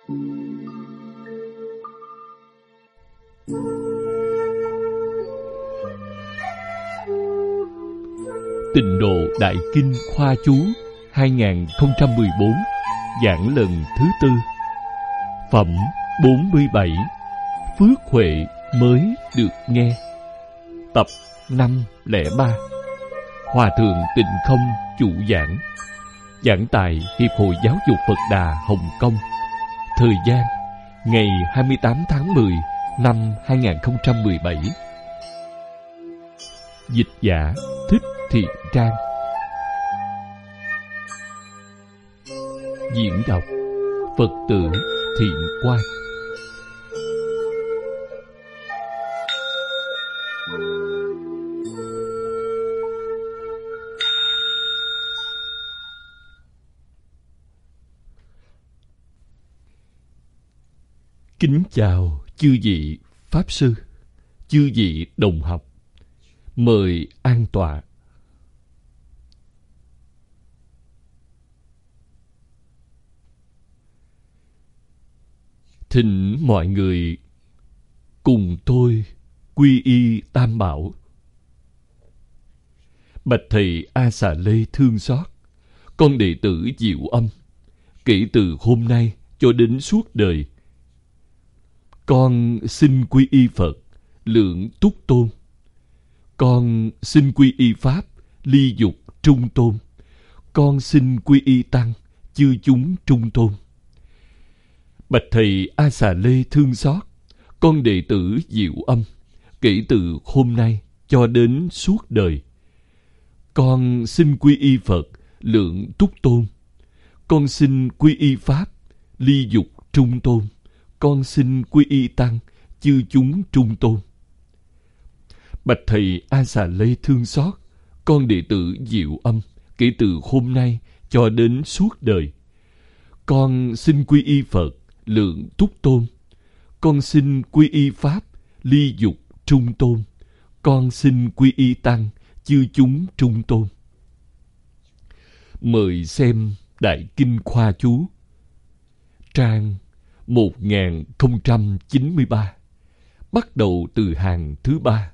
Tịnh Độ Đại Kinh Khoa Chú 2014, giảng lần thứ tư. Phẩm 47, Phước Huệ mới được nghe. Tập 503. Hòa Thượng Tịnh Không chủ giảng. Giảng tại Hiệp hội Giáo dục Phật Đà Hồng Kông. Thời gian ngày 28 tháng 10 năm 2017. Dịch giả Thích Thiện Trang. Diễn đọc Phật tử Thiện Quang. Kính chào chư vị Pháp Sư, chư vị đồng học. Mời an tọa. Thỉnh mọi người cùng tôi quy y Tam Bảo. Bạch thầy A Xà Lê thương xót, con đệ tử Diệu Âm, kể từ hôm nay cho đến suốt đời, con xin quy y Phật, Lượng Túc Tôn. Con xin quy y Pháp, Ly Dục Trung Tôn. Con xin quy y Tăng, chư chúng Trung Tôn. Bạch thầy A Xà Lê thương xót, con đệ tử Diệu Âm, kể từ hôm nay cho đến suốt đời, con xin quy y Phật, Lượng Túc Tôn. Con xin quy y Pháp, Ly Dục Trung Tôn. Con xin quy y Tăng, chư chúng Trung Tôn. Bạch thầy A Xà Lê thương xót, con đệ tử Diệu Âm, kể từ hôm nay cho đến suốt đời, con xin quy y Phật, Lượng Túc Tôn. Con xin quy y Pháp, Ly Dục Trung Tôn. Con xin quy y Tăng, chư chúng Trung Tôn. Mời xem Đại Kinh Khoa Chú, trang 1093, bắt đầu từ hàng thứ 3.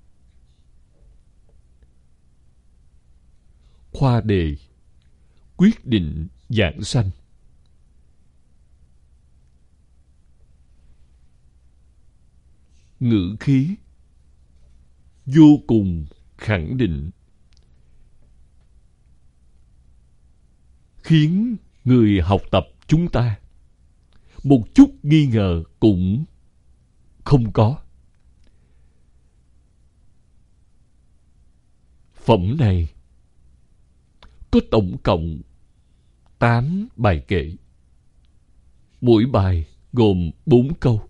Khoa đề: quyết định giảng sanh. Ngữ khí vô cùng khẳng định, khiến người học tập chúng ta một chút nghi ngờ cũng không có. Phẩm này có tổng cộng 8 bài kệ. Mỗi bài gồm 4 câu.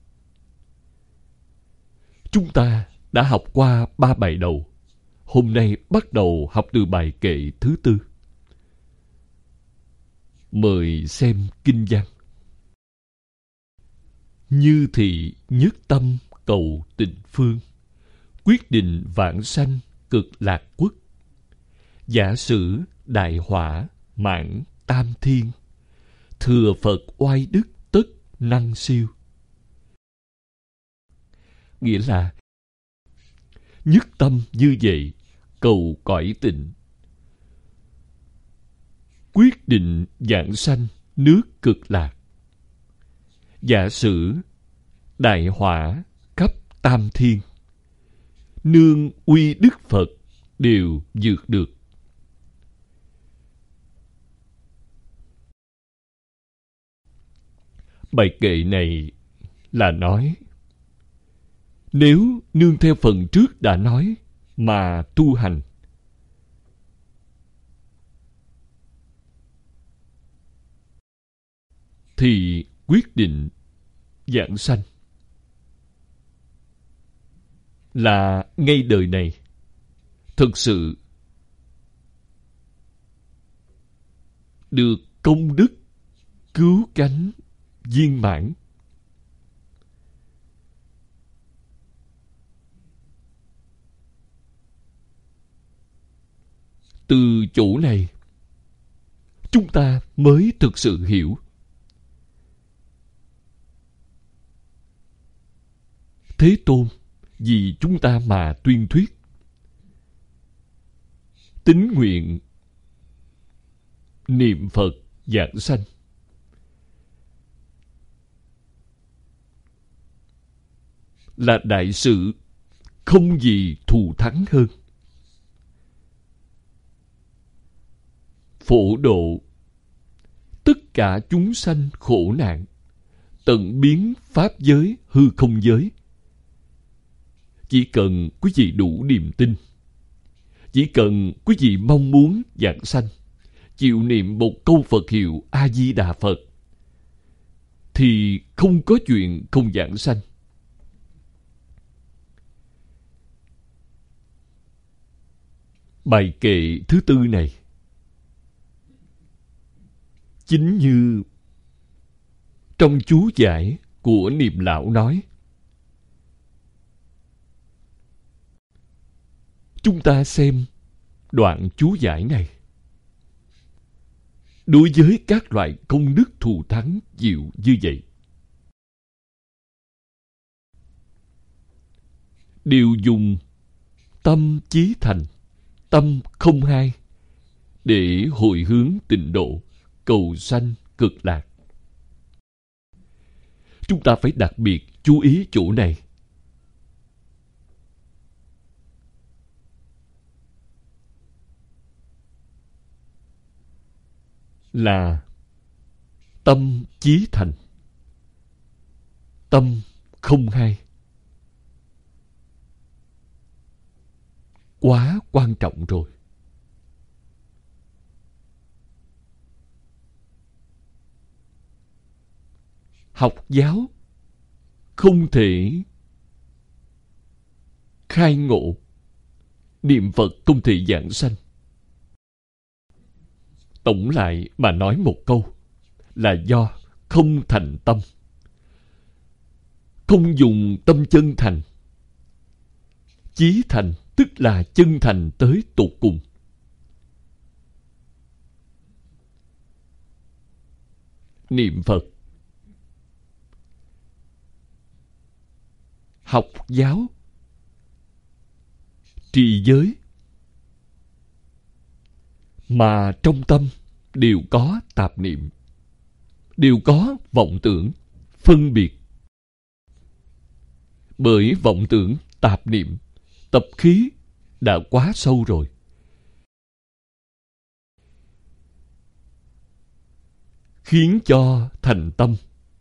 Chúng ta đã học qua 3 bài đầu. Hôm nay bắt đầu học từ bài kệ thứ 4. Mời xem kinh văn. Như thị nhất tâm cầu tịnh phương, quyết định vãng sanh cực lạc quốc. Giả sử đại hỏa mãn tam thiên, thừa Phật oai đức tất năng siêu. Nghĩa là nhất tâm như vậy cầu cõi tịnh, quyết định vãng sanh nước cực lạc. Giả sử đại hỏa khắp tam thiên, nương uy đức Phật đều vượt được. Bài kệ này là nói, nếu nương theo phần trước đã nói mà tu hành, thì quyết định vãng sanh là ngay đời này thực sự được công đức cứu cánh viên mãn. Từ chỗ này chúng ta mới thực sự hiểu Thế Tôn vì chúng ta mà tuyên thuyết. Tín nguyện niệm Phật giảng sanh. Là đại sự không gì thù thắng hơn. Phổ độ tất cả chúng sanh khổ nạn, tận biến pháp giới hư không giới. Chỉ cần quý vị đủ niềm tin, chỉ cần quý vị mong muốn giảng sanh, chịu niệm một câu Phật hiệu A Di Đà Phật, thì không có chuyện không giảng sanh. Bài kệ thứ tư này chính như trong chú giải của Niệm Lão nói. Chúng ta xem đoạn chú giải này. Đối với các loại công đức thù thắng diệu như vậy, đều dùng tâm chí thành, tâm không hai để hồi hướng tịnh độ, cầu sanh cực lạc. Chúng ta phải đặc biệt chú ý chỗ này. Là tâm chí thành, tâm không hai. Quá quan trọng rồi. Học giáo không thể khai ngộ, niệm Phật không thể giảng sanh. Tổng lại mà nói một câu là do không thành tâm, không dùng tâm chân thành. Chí thành tức là chân thành tới tột cùng. Niệm Phật, học giáo, trì giới, mà trong tâm đều có tạp niệm, đều có vọng tưởng, phân biệt. Bởi vọng tưởng, tạp niệm, tập khí đã quá sâu rồi. Khiến cho thành tâm,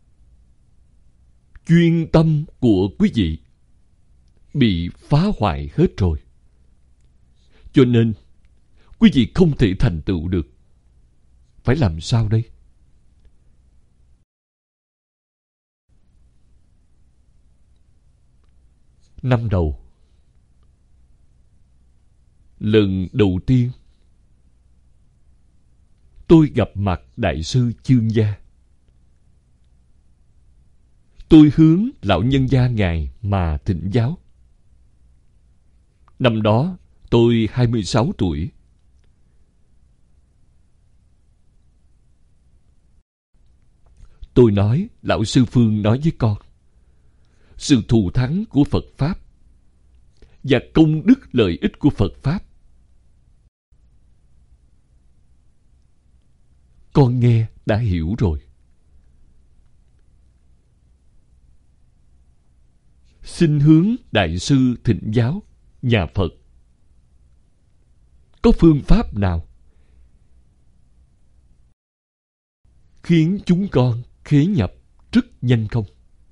chuyên tâm của quý vị bị phá hoại hết rồi. Cho nên quý vị không thể thành tựu được. Phải làm sao đây? Năm đầu, lần đầu tiên tôi gặp mặt Đại sư Chương Gia. Tôi hướng lão nhân gia Ngài mà thỉnh giáo. Năm đó tôi 26 tuổi. Tôi nói, lão sư Phương nói với con, sự thù thắng của Phật Pháp và công đức lợi ích của Phật Pháp, con nghe đã hiểu rồi. Xin hướng Đại sư thỉnh giáo nhà Phật. Có phương pháp nào khiến chúng con khế nhập rất nhanh không?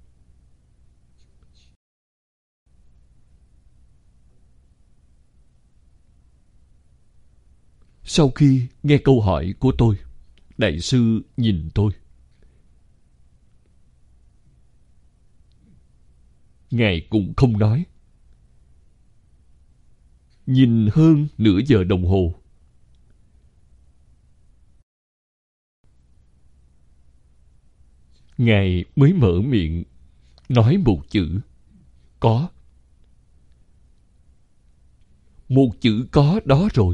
Sau khi nghe câu hỏi của tôi, Đại sư nhìn tôi. Ngài cũng không nói. Nhìn hơn nửa giờ đồng hồ. Ngài mới mở miệng nói một chữ có. Một chữ có đó rồi.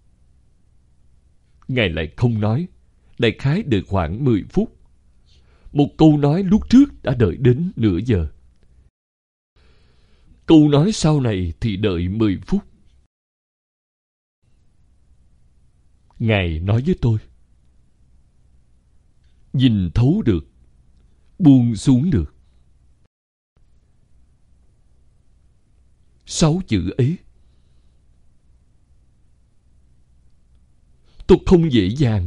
Ngài lại không nói. Đại khái được khoảng 10 phút. Một câu nói lúc trước đã đợi đến nửa giờ. Câu nói sau này thì đợi 10 phút. Ngài nói với tôi, nhìn thấu được, buông xuống được. 6 chữ ấy, tôi không dễ dàng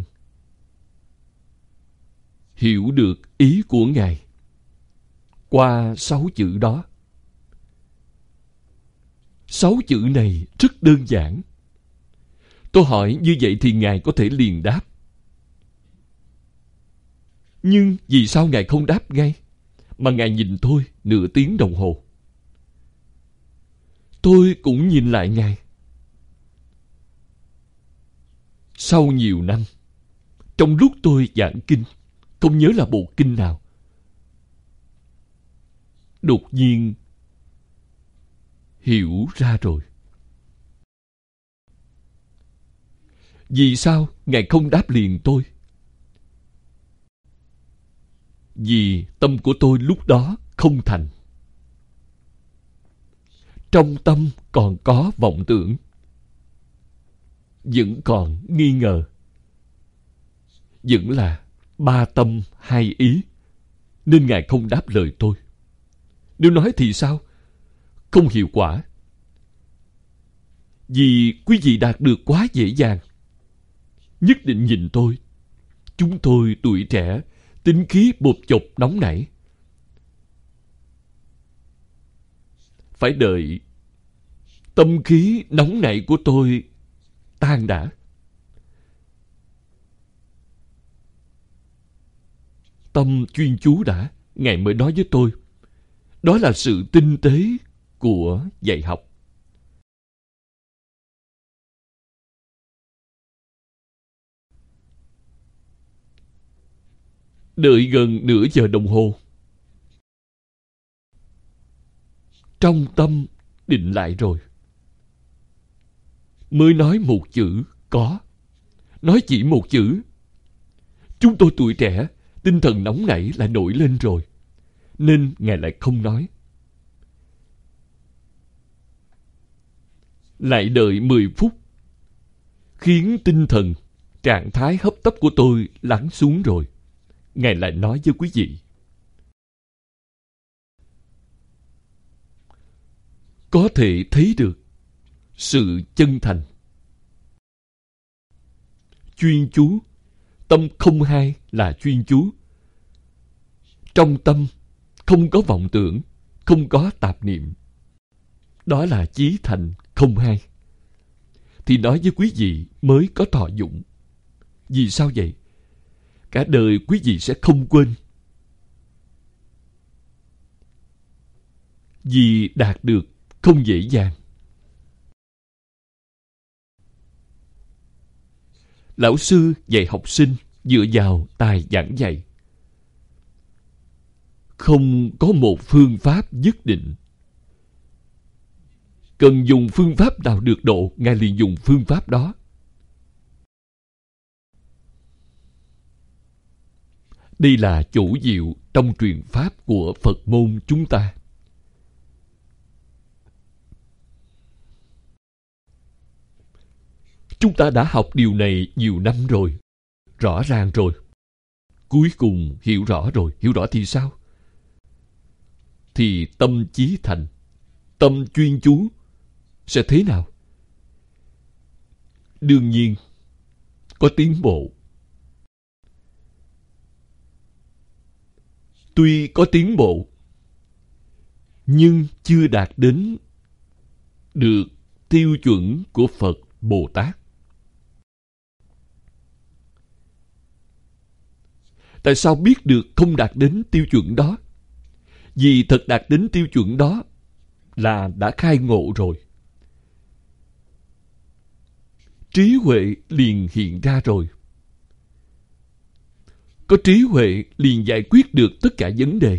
hiểu được ý của Ngài qua 6 chữ đó. 6 chữ này rất đơn giản. Tôi hỏi như vậy thì Ngài có thể liền đáp. Nhưng vì sao Ngài không đáp ngay, mà Ngài nhìn tôi nửa tiếng đồng hồ? Tôi cũng nhìn lại Ngài. Sau nhiều năm, trong lúc tôi giảng kinh, không nhớ là bộ kinh nào, đột nhiên hiểu ra rồi. Vì sao Ngài không đáp liền tôi? Vì tâm của tôi lúc đó không thành. Trong tâm còn có vọng tưởng, vẫn còn nghi ngờ, vẫn là ba tâm hai ý, nên Ngài không đáp lời tôi. Nếu nói thì sao? Không hiệu quả. Vì quý vị đạt được quá dễ dàng. Nhất định nhìn tôi. Chúng tôi tuổi trẻ, tính khí bột chộp nóng nảy. Phải đợi tâm khí nóng nảy của tôi tan đã. Tâm chuyên chú đã, Ngài mới nói với tôi. Đó là sự tinh tế của dạy học. Đợi gần nửa giờ đồng hồ. Trong tâm định lại rồi. Mới nói một chữ có. Nói chỉ một chữ. Chúng tôi tuổi trẻ, tinh thần nóng nảy lại nổi lên rồi. Nên Ngài lại không nói. Lại đợi 10 phút. Khiến tinh thần, trạng thái hấp tấp của tôi lắng xuống rồi. Ngài lại nói với quý vị. Có thể thấy được sự chân thành. Chuyên chú. Tâm không hai là chuyên chú. Trong tâm không có vọng tưởng, không có tạp niệm. Đó là chí thành không hai. Thì nói với quý vị mới có thọ dụng. Vì sao vậy? Cả đời quý vị sẽ không quên. Vì đạt được không dễ dàng. Lão sư dạy học sinh dựa vào tài giảng dạy. Không có một phương pháp nhất định. Cần dùng phương pháp nào được độ, Ngài liền dùng phương pháp đó. Đây là chủ diệu trong truyền pháp của Phật môn chúng ta. Chúng ta đã học điều này nhiều năm rồi. Rõ ràng rồi. Cuối cùng hiểu rõ rồi. Hiểu rõ thì sao? Thì tâm chí thành, tâm chuyên chú sẽ thế nào? Đương nhiên có tiến bộ. Tuy có tiến bộ, nhưng chưa đạt đến được tiêu chuẩn của Phật Bồ Tát. Tại sao biết được không đạt đến tiêu chuẩn đó? Vì thật đạt đến tiêu chuẩn đó là đã khai ngộ rồi. Trí huệ liền hiện ra rồi. Có trí huệ liền giải quyết được tất cả vấn đề.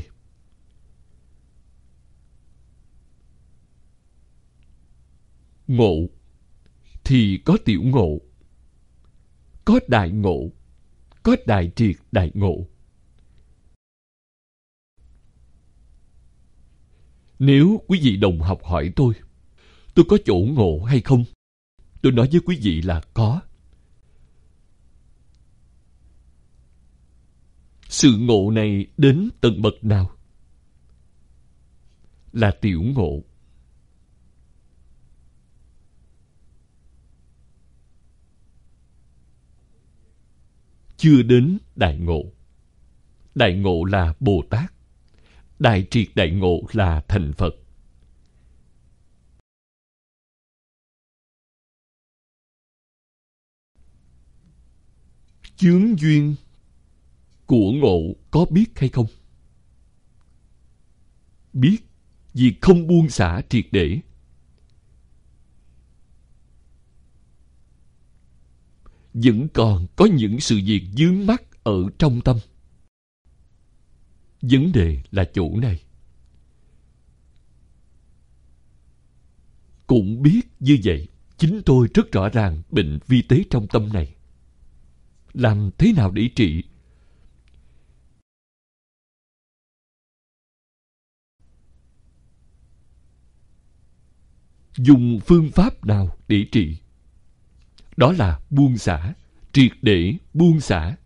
Ngộ thì có tiểu ngộ, có đại ngộ, có đại triệt đại ngộ. Nếu quý vị đồng học hỏi tôi có chỗ ngộ hay không? Tôi nói với quý vị là có. Sự ngộ này đến tầng bậc nào? Là tiểu ngộ. Chưa đến đại ngộ. Đại ngộ là Bồ Tát. Đại triệt đại ngộ là thành Phật. Chướng duyên của ngộ có biết hay không? Biết, vì không buông xả triệt để. Vẫn còn có những sự việc vướng mắc ở trong tâm. Vấn đề là chỗ này. Cũng biết như vậy, chính tôi rất rõ ràng bệnh vi tế trong tâm này. Làm thế nào để trị? Dùng phương pháp nào để trị? Đó là buông xả, triệt để buông xả.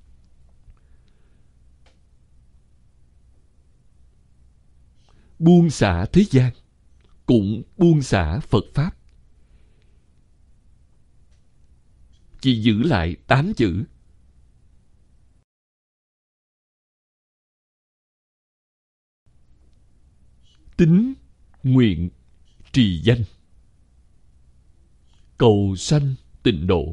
Buông xả thế gian, cũng buông xả Phật Pháp. Chỉ giữ lại 8 chữ. Tín, nguyện, trì danh. Cầu sanh tịnh độ.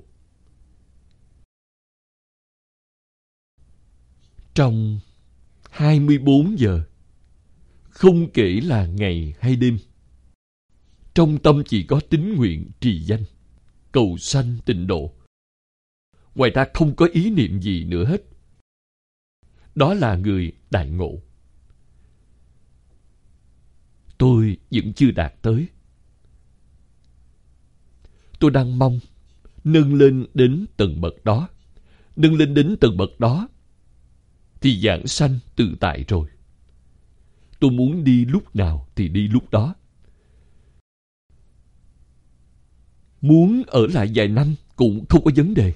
Trong 24 giờ, không kể là ngày hay đêm, trong tâm chỉ có tín nguyện trì danh, cầu sanh tịnh độ. Ngoài ra không có ý niệm gì nữa hết. Đó là người đại ngộ. Tôi vẫn chưa đạt tới. Tôi đang mong nâng lên đến tầng bậc đó. Nâng lên đến tầng bậc đó thì giảng sanh tự tại rồi. Tôi muốn đi lúc nào thì đi lúc đó. Muốn ở lại vài năm cũng không có vấn đề.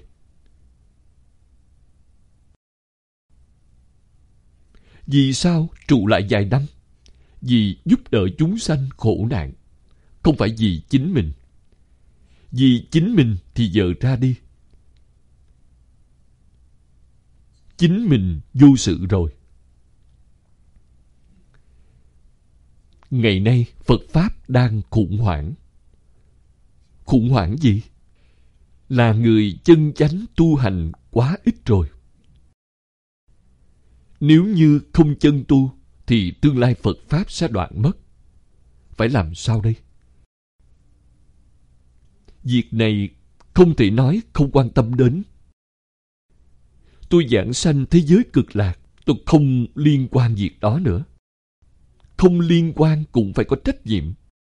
Vì sao trụ lại vài năm? Vì giúp đỡ chúng sanh khổ nạn. Không phải vì chính mình. Vì chính mình thì giờ ra đi. Chính mình vô sự rồi. Ngày nay Phật Pháp đang khủng hoảng. Khủng hoảng gì? Là người chân chánh tu hành quá ít rồi. Nếu như không chân tu thì tương lai Phật Pháp sẽ đoạn mất. Phải làm sao đây? Việc này không thể nói không quan tâm đến. Tôi giảng sanh thế giới cực lạc, tôi không liên quan việc đó nữa. Không liên quan cũng phải có trách nhiệm.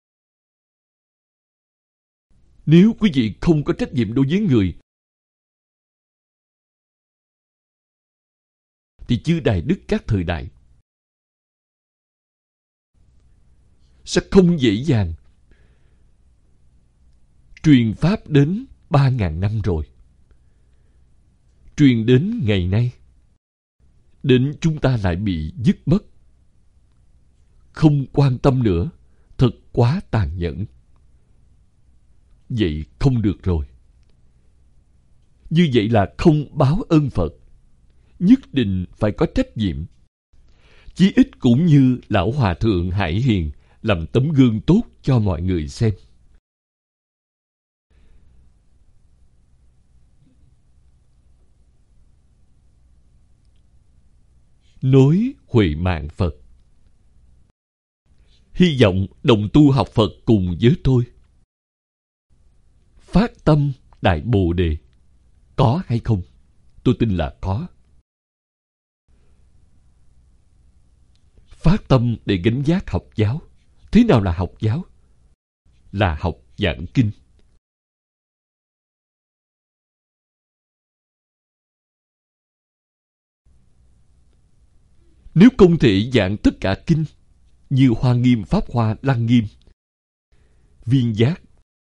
Nếu quý vị không có trách nhiệm đối với người, thì chư Đại Đức các thời đại sẽ không dễ dàng truyền Pháp đến 3.000 năm rồi. Truyền đến ngày nay, đến chúng ta lại bị dứt mất. Không quan tâm nữa, thật quá tàn nhẫn. Vậy không được rồi. Như vậy là không báo ơn Phật. Nhất định phải có trách nhiệm. Chí ít cũng như Lão Hòa Thượng Hải Hiền làm tấm gương tốt cho mọi người xem. Nối huệ mạng Phật. Hy vọng đồng tu học Phật cùng với tôi. Phát tâm Đại Bồ Đề. Có hay không? Tôi tin là có. Phát tâm để gánh vác học giáo. Thế nào là học giáo? Là học giảng kinh. Nếu không thể giảng tất cả kinh, như Hoa Nghiêm, Pháp Hoa, Lăng Nghiêm, Viên Giác,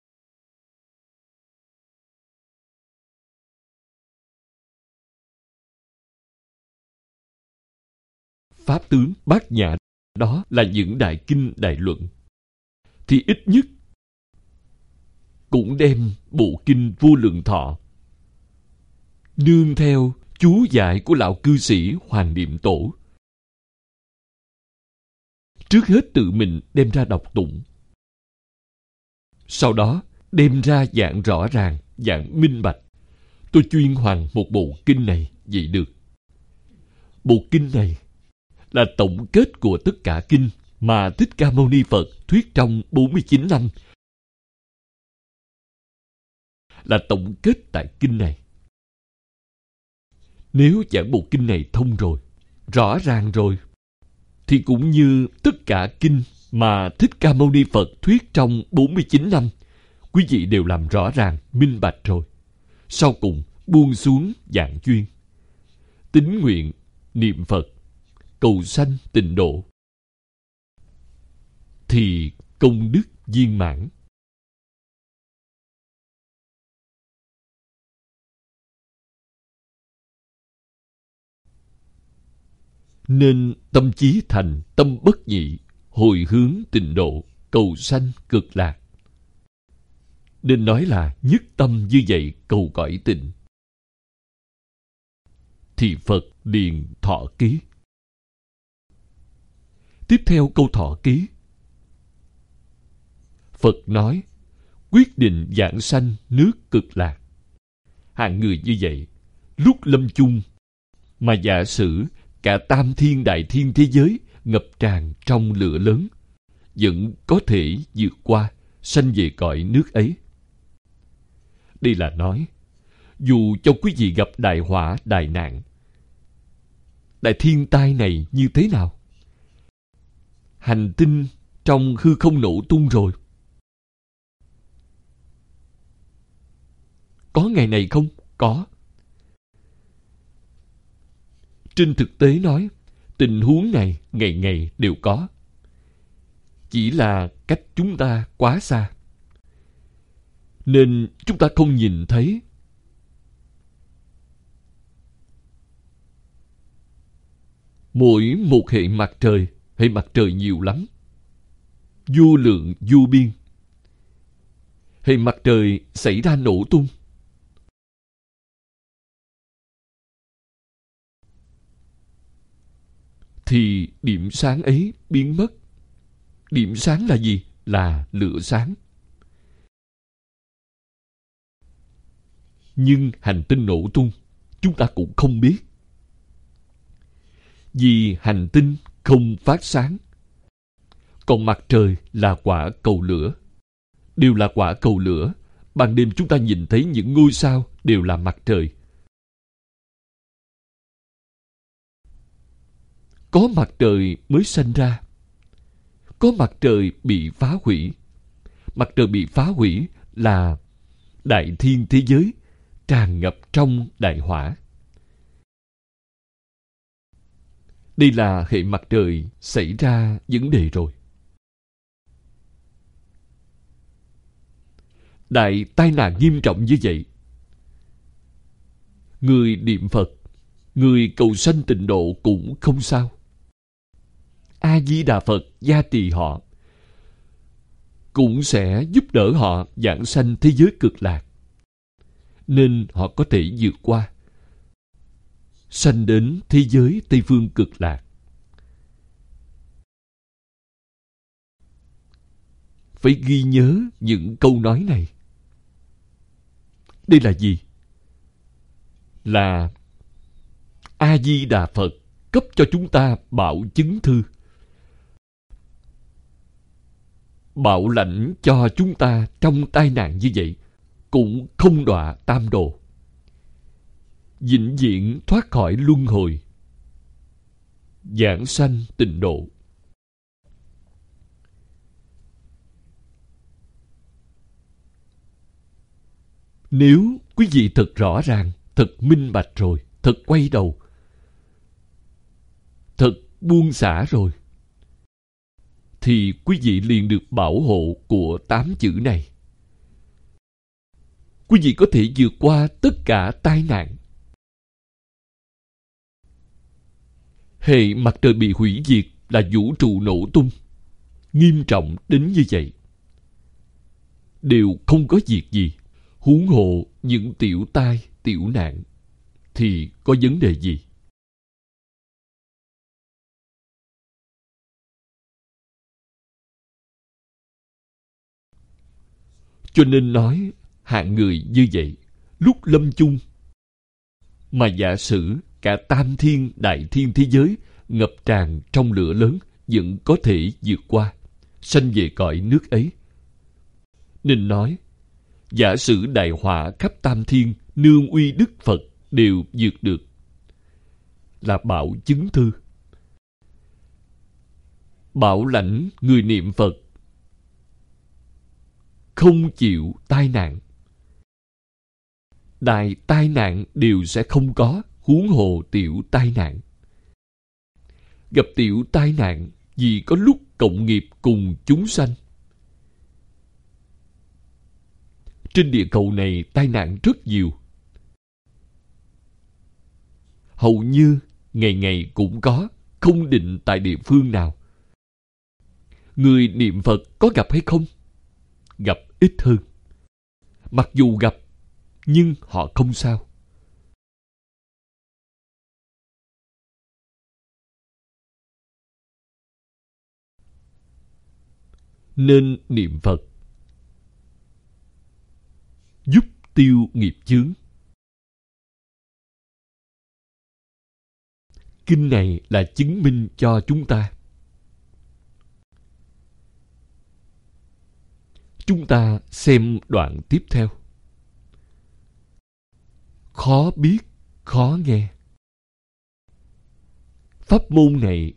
Pháp Tướng, Bát Nhã, đó là những đại kinh đại luận, thì ít nhất cũng đem bộ kinh Vô Lượng Thọ nương theo chú giải của lão cư sĩ Hoàng Niệm Tổ. Trước hết tự mình đem ra đọc tụng, sau đó đem ra giảng rõ ràng, giảng minh bạch. Tôi chuyên hoàn một bộ kinh này, vậy được. Bộ kinh này là tổng kết của tất cả kinh mà Thích Ca Mâu Ni Phật thuyết trong 49 năm. Là tổng kết tại kinh này. Nếu giảng bộ kinh này thông rồi, rõ ràng rồi, thì cũng như tất cả kinh mà Thích Ca Mâu Ni Phật thuyết trong 49 năm, quý vị đều làm rõ ràng, minh bạch rồi. Sau cùng buông xuống dạng duyên, tín nguyện, niệm Phật, cầu sanh tịnh độ, thì công đức viên mãn. Nên tâm chí thành, tâm bất nhị, hồi hướng tịnh độ, cầu sanh cực lạc. Nên nói là nhất tâm như vậy cầu cõi tịnh. Thì Phật liền thọ ký. Tiếp theo câu thọ ký, Phật nói, quyết định giảng sanh nước cực lạc. Hạng người như vậy, lúc lâm chung, mà giả sử cả tam thiên đại thiên thế giới ngập tràn trong lửa lớn, vẫn có thể vượt qua, sanh về cõi nước ấy. Đây là nói, dù cho quý vị gặp đại họa, đại nạn, đại thiên tai này như thế nào, hành tinh trong hư không nổ tung rồi, có ngày này không? Có. Trên thực tế nói, tình huống này ngày ngày đều có. Chỉ là cách chúng ta quá xa, nên chúng ta không nhìn thấy. Mỗi một hệ mặt trời nhiều lắm, vô lượng vô biên. Hệ mặt trời xảy ra nổ tung, thì điểm sáng ấy biến mất. Điểm sáng là gì? Là lửa sáng. Nhưng hành tinh nổ tung, chúng ta cũng không biết. Vì hành tinh không phát sáng. Còn mặt trời là quả cầu lửa. Đều là quả cầu lửa. Ban đêm chúng ta nhìn thấy những ngôi sao đều là mặt trời. Có mặt trời mới sanh ra. Có mặt trời bị phá hủy. Mặt trời bị phá hủy là đại thiên thế giới tràn ngập trong đại hỏa. Đây là hệ mặt trời xảy ra vấn đề rồi. Đại tai nạn nghiêm trọng như vậy, người niệm Phật, người cầu sanh tịnh độ cũng không sao. A-di-đà Phật gia trì họ, cũng sẽ giúp đỡ họ giảng sanh thế giới cực lạc, nên họ có thể vượt qua, sanh đến thế giới Tây Phương cực lạc. Phải ghi nhớ những câu nói này. Đây là gì? Là A-di-đà Phật cấp cho chúng ta bảo chứng thư, bảo lãnh cho chúng ta trong tai nạn như vậy cũng không đọa tam đồ, vĩnh viễn thoát khỏi luân hồi, giảng sanh tịnh độ. Nếu quý vị thật rõ ràng, thật minh bạch rồi, thật quay đầu, thật buông xả rồi, thì quý vị liền được bảo hộ của 8 chữ này. Quý vị có thể vượt qua tất cả tai nạn. Hệ mặt trời bị hủy diệt là vũ trụ nổ tung, nghiêm trọng đến như vậy, đều không có việc gì. Huống hộ những tiểu tai, tiểu nạn thì có vấn đề gì? Cho nên nói, hạng người như vậy, lúc lâm chung, mà giả sử cả tam thiên, đại thiên thế giới ngập tràn trong lửa lớn vẫn có thể vượt qua, sanh về cõi nước ấy. Nên nói, giả sử đại họa khắp tam thiên, nương uy đức Phật đều vượt được, là bảo chứng thư. Bảo lãnh người niệm Phật không chịu tai nạn, đại tai nạn đều sẽ không có, huống hồ tiểu tai nạn. Gặp tiểu tai nạn vì có lúc cộng nghiệp cùng chúng sanh. Trên địa cầu này tai nạn rất nhiều, hầu như ngày ngày cũng có, không định tại địa phương nào. Người niệm Phật có gặp hay không? Gặp ít hơn. Mặc dù gặp, nhưng họ không sao. Nên niệm Phật giúp tiêu nghiệp chướng. Kinh này là chứng minh cho chúng ta. Chúng ta xem đoạn tiếp theo. Khó biết, khó nghe. Pháp môn này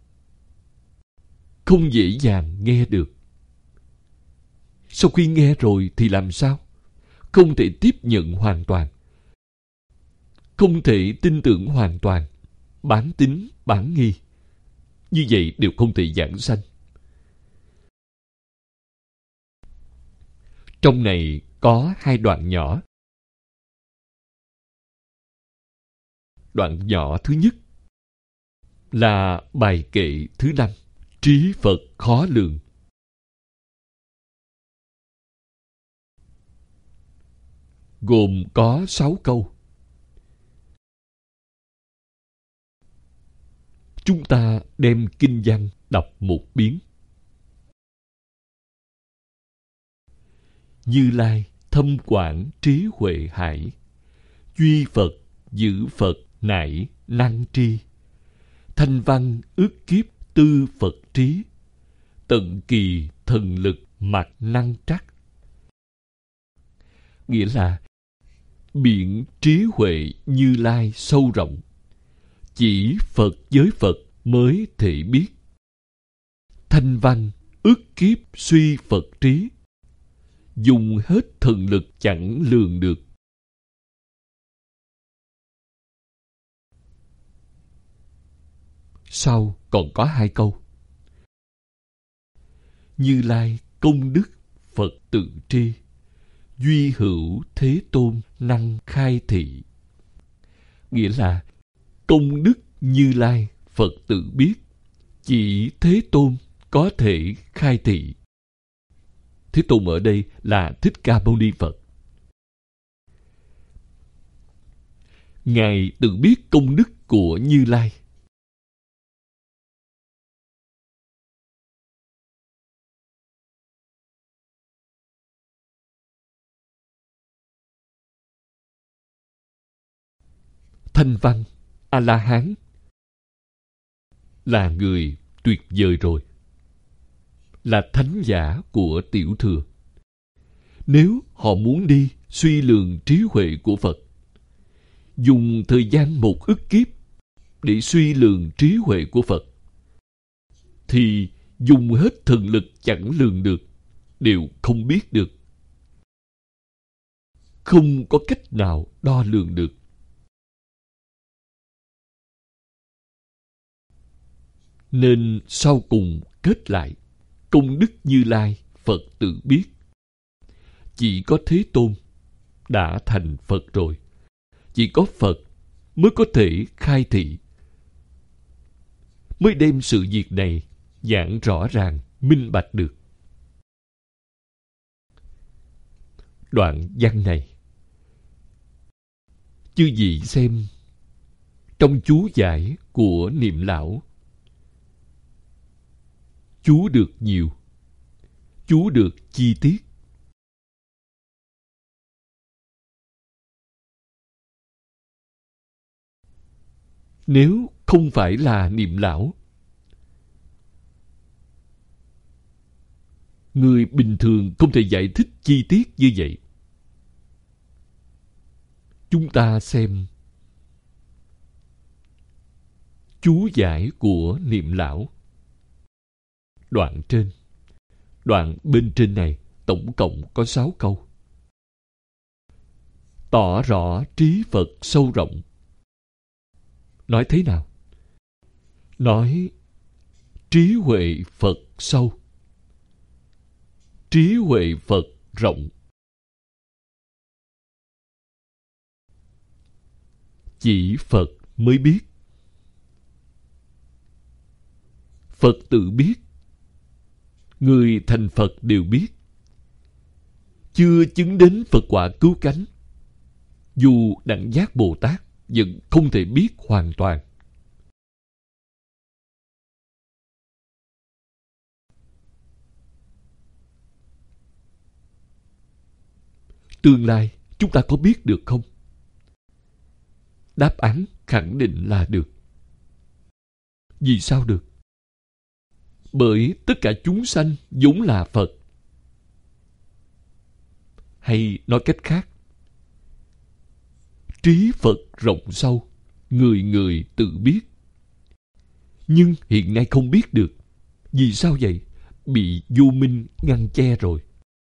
không dễ dàng nghe được. Sau khi nghe rồi thì làm sao? Không thể tiếp nhận hoàn toàn, không thể tin tưởng hoàn toàn, bán tín, bán nghi. Như vậy đều không thể giảng sanh. Trong này có 2 đoạn nhỏ. Đoạn nhỏ thứ nhất là bài kệ thứ 5, trí Phật khó lường. Gồm có 6 câu. Chúng ta đem kinh văn đọc một biến. Như Lai thâm quảng trí huệ hải, duy Phật giữ Phật nải năng tri, thanh văn ước kiếp tư Phật trí, tận kỳ thần lực mặc năng trắc. Nghĩa là biển trí huệ Như Lai sâu rộng, chỉ Phật với Phật mới thể biết. Thanh văn ước kiếp suy Phật trí, dùng hết thần lực chẳng lường được. Sau còn có 2 câu. Như Lai công đức Phật tự tri, duy hữu Thế Tôn năng khai thị. Nghĩa là công đức Như Lai Phật tự biết, chỉ Thế Tôn có thể khai thị. Thế Tôn ở đây là Thích Ca Mâu Ni Phật. Ngài tự biết công đức của Như Lai. Thanh văn A-la-hán là người tuyệt vời rồi, là thánh giả của tiểu thừa. Nếu họ muốn đi suy lường trí huệ của Phật, dùng thời gian 1 ức kiếp để suy lường trí huệ của Phật, thì dùng hết thần lực chẳng lường được, đều không biết được. Không có cách nào đo lường được. Nên sau cùng kết lại, công đức Như Lai, Phật tự biết. Chỉ có Thế Tôn đã thành Phật rồi. Chỉ có Phật mới có thể khai thị, mới đem sự việc này giảng rõ ràng, minh bạch được. Đoạn văn này, chư vị xem trong chú giải của Niệm Lão, chú được nhiều, chú được chi tiết. Nếu không phải là Niệm Lão, người bình thường không thể giải thích chi tiết như vậy. Chúng ta xem chú giải của Niệm Lão. Đoạn trên, đoạn bên trên này tổng cộng có 6 câu. Tỏ rõ trí Phật sâu rộng. Nói thế nào? Nói trí huệ Phật sâu, trí huệ Phật rộng. Chỉ Phật mới biết. Phật tự biết. Người thành Phật đều biết. Chưa chứng đến Phật quả cứu cánh, dù Đẳng Giác Bồ Tát vẫn không thể biết hoàn toàn. Tương lai chúng ta có biết được không? Đáp án khẳng định là được. Vì sao được? Bởi tất cả chúng sanh vốn là Phật. Hay nói cách khác, trí Phật rộng sâu, người người tự biết. Nhưng hiện nay không biết được. Vì sao vậy? Bị vô minh ngăn che rồi.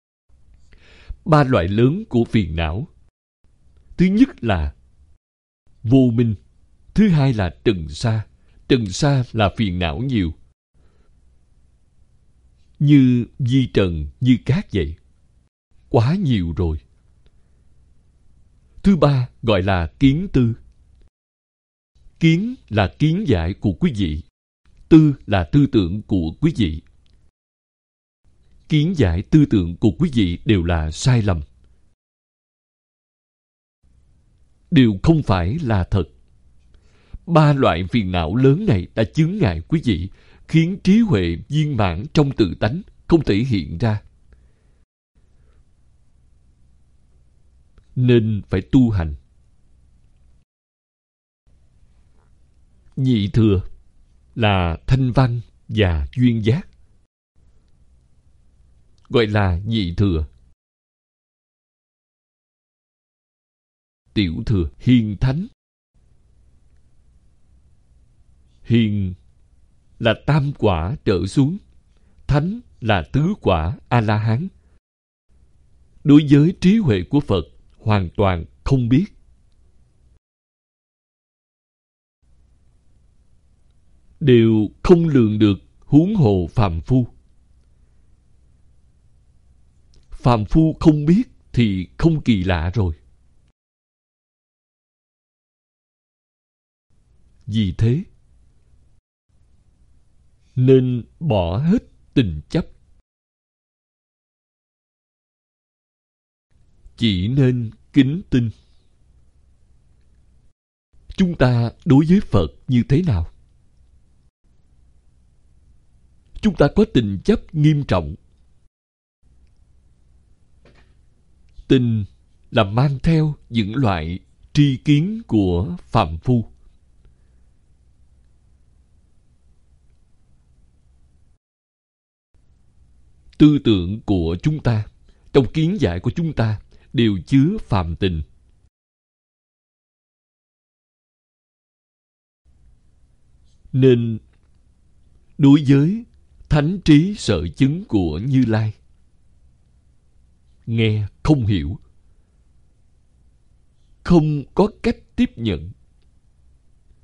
3 loại lớn của phiền não. Thứ nhất là vô minh. Thứ hai là trần sa. Trần sa là phiền não nhiều, như vi trần, như cát vậy. Quá nhiều rồi. Thứ ba gọi là kiến tư. Kiến là kiến giải của quý vị. Tư là tư tưởng của quý vị. Kiến giải tư tưởng của quý vị đều là sai lầm. Đều không phải là thật. 3 loại phiền não lớn này đã chướng ngại quý vị, khiến trí huệ viên mãn trong tự tánh không thể hiện ra. Nên phải tu hành. Nhị thừa là thanh văn và duyên giác, gọi là nhị thừa. Tiểu thừa hiền thánh. Hiền là tam quả trở xuống, thánh là tứ quả A-la-hán. Đối với trí huệ của Phật hoàn toàn không biết. Đều không lường được, huống hồ phàm phu. Phàm phu không biết thì không kỳ lạ rồi. Vì thế nên bỏ hết tình chấp. Chỉ nên kính tin. Chúng ta đối với Phật như thế nào? Chúng ta có tình chấp nghiêm trọng. Tình là mang theo những loại tri kiến của phàm phu. Tư tưởng của chúng ta, trong kiến giải của chúng ta đều chứa phàm tình. Nên đối với thánh trí sở chứng của Như Lai, nghe không hiểu, không có cách tiếp nhận.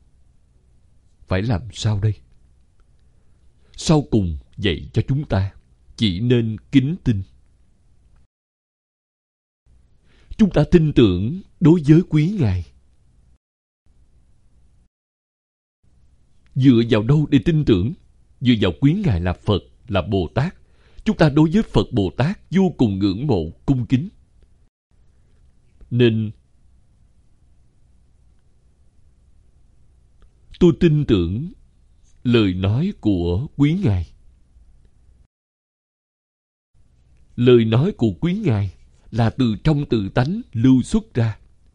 Phải làm sao đây? Sau cùng dạy cho chúng ta chỉ nên kính tin. Chúng ta tin tưởng đối với quý Ngài. Dựa vào đâu để tin tưởng? Dựa vào quý Ngài là Phật, là Bồ Tát. Chúng ta đối với Phật Bồ Tát vô cùng ngưỡng mộ, cung kính. Nên tôi tin tưởng lời nói của quý Ngài. Lời nói của quý Ngài là từ trong tự tánh lưu xuất ra.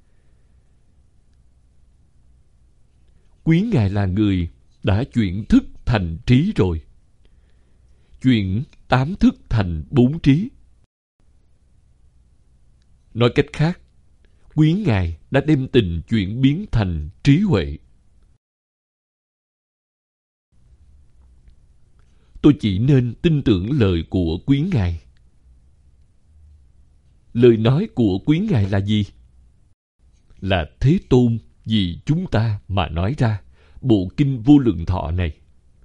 Quý Ngài là người đã chuyển thức thành trí rồi. Chuyển 8 thức thành 4 trí. Nói cách khác, quý Ngài đã đem tình chuyển biến thành trí huệ. Tôi chỉ nên tin tưởng lời của quý Ngài. Lời nói của quý Ngài là gì? Là Thế Tôn vì chúng ta mà nói ra bộ kinh Vô Lượng Thọ này.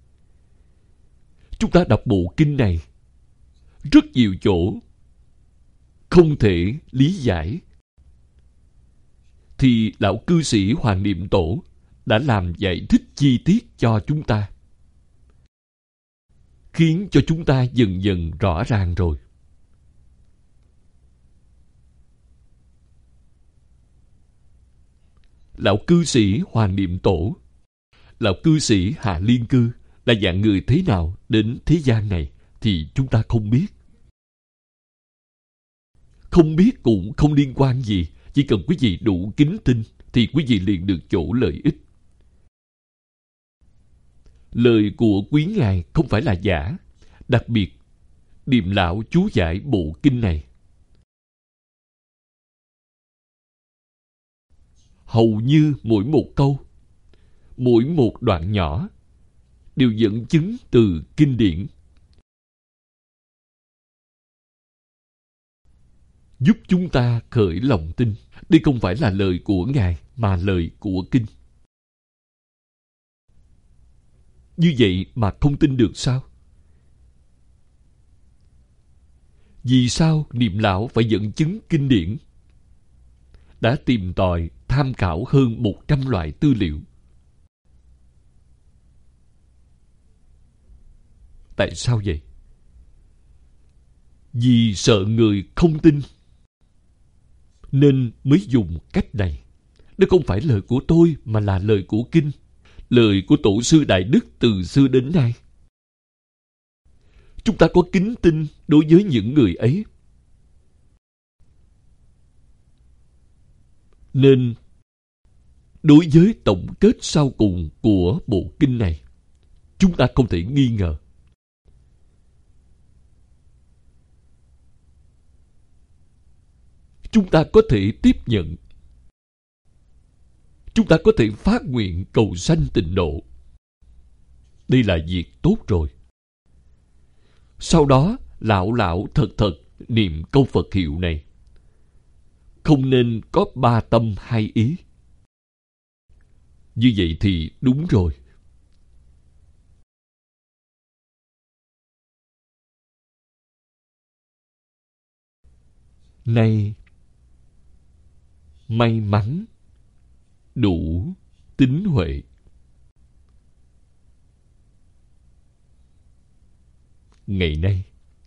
Chúng ta đọc bộ kinh này, rất nhiều chỗ không thể lý giải, thì lão cư sĩ Hoàng Niệm Tổ đã làm giải thích chi tiết cho chúng ta, khiến cho chúng ta dần dần rõ ràng rồi. Lão cư sĩ Hoàng Niệm Tổ, lão cư sĩ Hạ Liên Cư là dạng người thế nào đến thế gian này thì chúng ta không biết. Không biết cũng không liên quan gì. Chỉ cần quý vị đủ kính tin thì quý vị liền được chỗ lợi ích. Lời của quý Ngài không phải là giả. Đặc biệt, Điềm Lão chú giải bộ kinh này, hầu như mỗi một câu, mỗi một đoạn nhỏ đều dẫn chứng từ kinh điển, giúp chúng ta khởi lòng tin. Đây không phải là lời của Ngài, mà lời của kinh. Như vậy mà không tin được sao? Vì sao Niệm Lão phải dẫn chứng kinh điển? Đã tìm tòi, tham khảo hơn 100 loại tư liệu. Tại sao vậy? Vì sợ người không tin, nên mới dùng cách này. Đó không phải lời của tôi, mà là lời của kinh. Lời của Tổ sư Đại Đức từ xưa đến nay. Chúng ta có kính tin đối với những người ấy. Nên, đối với tổng kết sau cùng của bộ kinh này, chúng ta không thể nghi ngờ. Chúng ta có thể tiếp nhận. Chúng ta có thể phát nguyện cầu sanh tịnh độ. Đây là việc tốt rồi. Sau đó, lão lão thật thật niệm câu Phật hiệu này. Không nên có 3 tâm 2 ý. Như vậy thì đúng rồi. Nay, may mắn, đủ tín huệ. Ngày nay,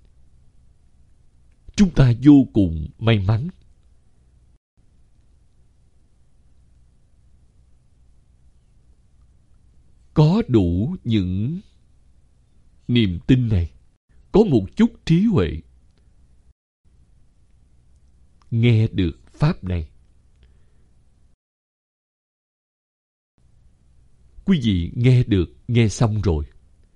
chúng ta vô cùng may mắn. Có đủ những niềm tin này, có một chút trí huệ, nghe được pháp này. Quý vị nghe được, nghe xong rồi.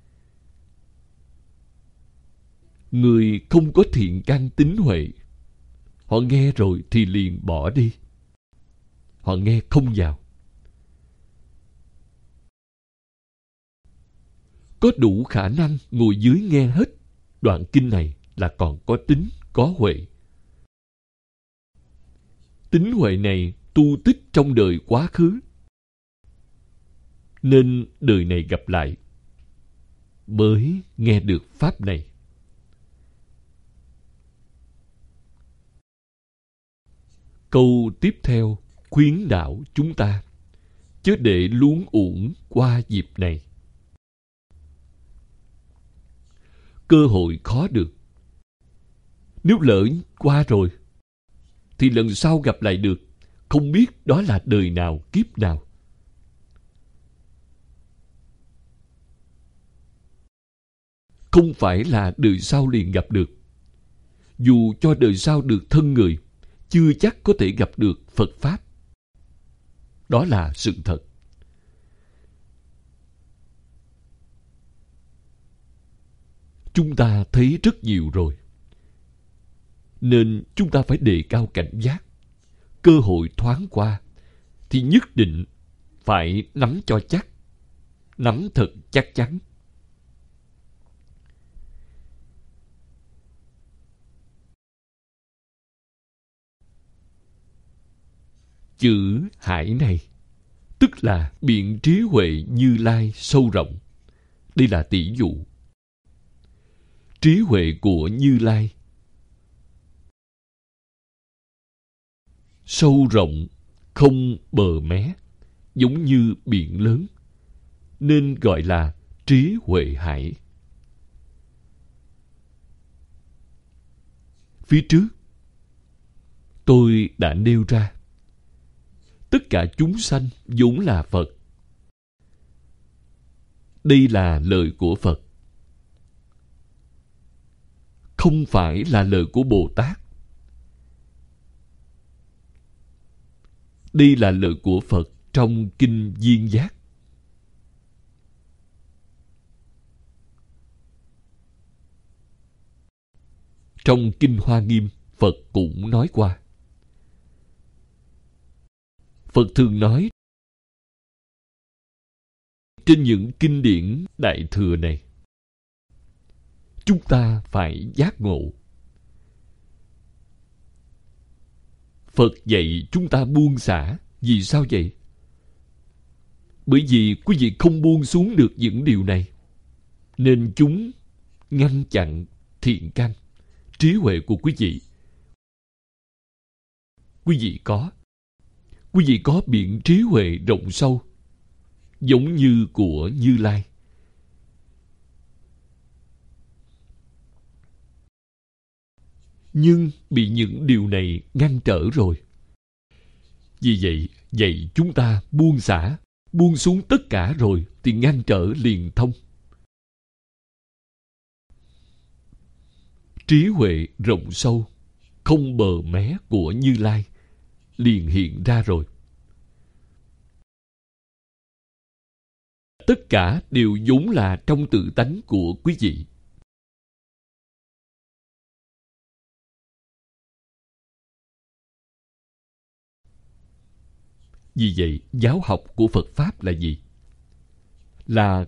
Người không có thiện căn tín huệ, họ nghe rồi thì liền bỏ đi. Họ nghe không vào. Có đủ khả năng ngồi dưới nghe hết đoạn kinh này là còn có tín, có huệ. Tín huệ này tu tích trong đời quá khứ, nên đời này gặp lại mới nghe được pháp này. Câu tiếp theo khuyến đạo chúng ta chớ để luống uổng qua dịp này. Cơ hội khó được. Nếu lỡ qua rồi thì lần sau gặp lại được, không biết đó là đời nào kiếp nào. Không phải là đời sau liền gặp được. Dù cho đời sau được thân người, chưa chắc có thể gặp được Phật Pháp. Đó là sự thật. Chúng ta thấy rất nhiều rồi. Nên chúng ta phải đề cao cảnh giác. Cơ hội thoáng qua thì nhất định phải nắm cho chắc. Nắm thật chắc chắn. Chữ hải này tức là biển trí huệ Như Lai sâu rộng. Đây là tỷ dụ. Trí huệ của Như Lai sâu rộng, không bờ mé, giống như biển lớn, nên gọi là trí huệ hải. Phía trước, tôi đã nêu ra, tất cả chúng sanh vốn là Phật. Đây là lời của Phật, không phải là lời của Bồ Tát. Đây là lời của Phật trong Kinh Duyên Giác. Trong Kinh Hoa Nghiêm, Phật cũng nói qua. Phật thường nói trên những kinh điển Đại Thừa này, chúng ta phải giác ngộ. Phật dạy chúng ta buông xả. Vì sao vậy? Bởi vì quý vị không buông xuống được những điều này, nên chúng ngăn chặn thiện căn, trí huệ của quý vị. Quý vị có biển trí huệ rộng sâu, giống như của Như Lai. Nhưng bị những điều này ngăn trở rồi. Vì vậy, dạy chúng ta buông xả, buông xuống tất cả rồi thì ngăn trở liền thông. Trí huệ rộng sâu, không bờ mé của Như Lai liền hiện ra rồi. Tất cả đều vốn là trong tự tánh của quý vị. Vì vậy, giáo học của Phật Pháp là gì? Là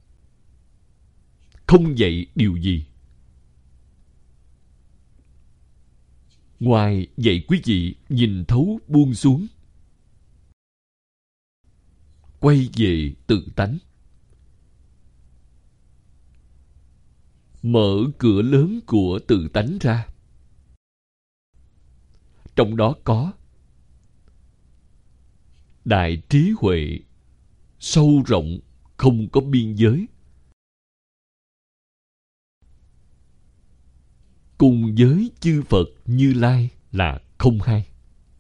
không dạy điều gì ngoài dạy quý vị nhìn thấu buông xuống, quay về tự tánh, mở cửa lớn của tự tánh ra. Trong đó có đại trí huệ sâu rộng, không có biên giới, cùng với chư Phật Như Lai là không hai.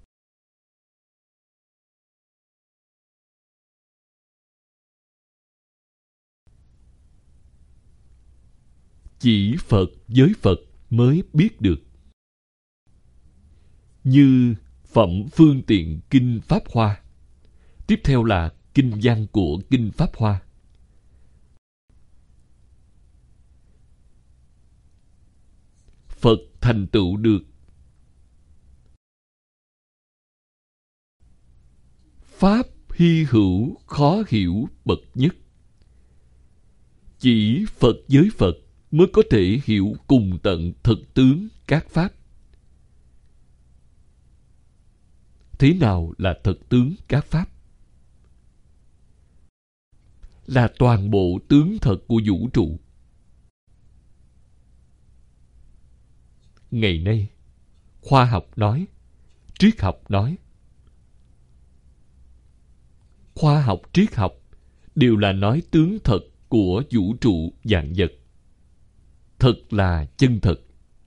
Chỉ Phật với Phật mới biết được. Như Phẩm Phương Tiện Kinh Pháp Hoa. Tiếp theo là kinh văn của Kinh Pháp Hoa. Phật thành tựu được Pháp hy hữu khó hiểu bậc nhất. Chỉ Phật với Phật mới có thể hiểu cùng tận thực tướng các Pháp. Thế nào là thực tướng các Pháp? Là toàn bộ tướng thật của vũ trụ. Ngày nay, khoa học nói triết học nói. Khoa học triết học đều là nói tướng thật của vũ trụ vạn vật. Thật là chân thật.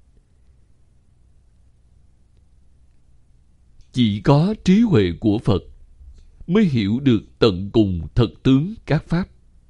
Chỉ có trí huệ của Phật mới hiểu được tận cùng thật tướng các pháp.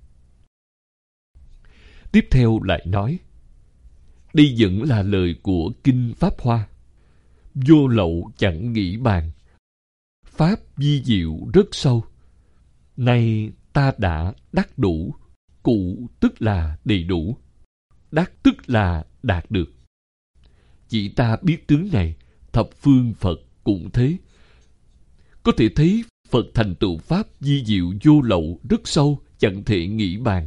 Tiếp theo lại nói, đây vẫn là lời của Kinh Pháp Hoa. Vô lậu chẳng nghĩ bàn, pháp vi diệu rất sâu. Nay ta đã đắc đủ, cụ tức là đầy đủ, đắc tức là đạt được. Chỉ ta biết tướng này, thập phương Phật cũng thế. Có thể thấy Phật thành tựu pháp vi diệu vô lậu rất sâu, chẳng thể nghĩ bàn.